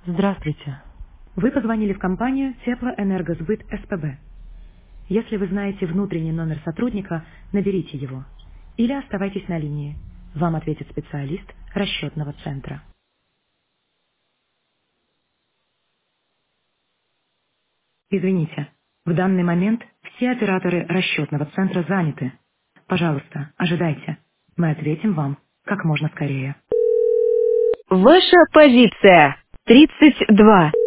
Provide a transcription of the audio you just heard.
Здравствуйте. Вы позвонили в компанию Теплоэнергосбыт СПБ. Если вы знаете внутренний номер сотрудника, наберите его. Или оставайтесь на линии. Вам ответит специалист расчетного центра. Извините, в данный момент все операторы расчетного центра заняты. Пожалуйста, ожидайте. Мы ответим вам как можно скорее. Ваша позиция 32.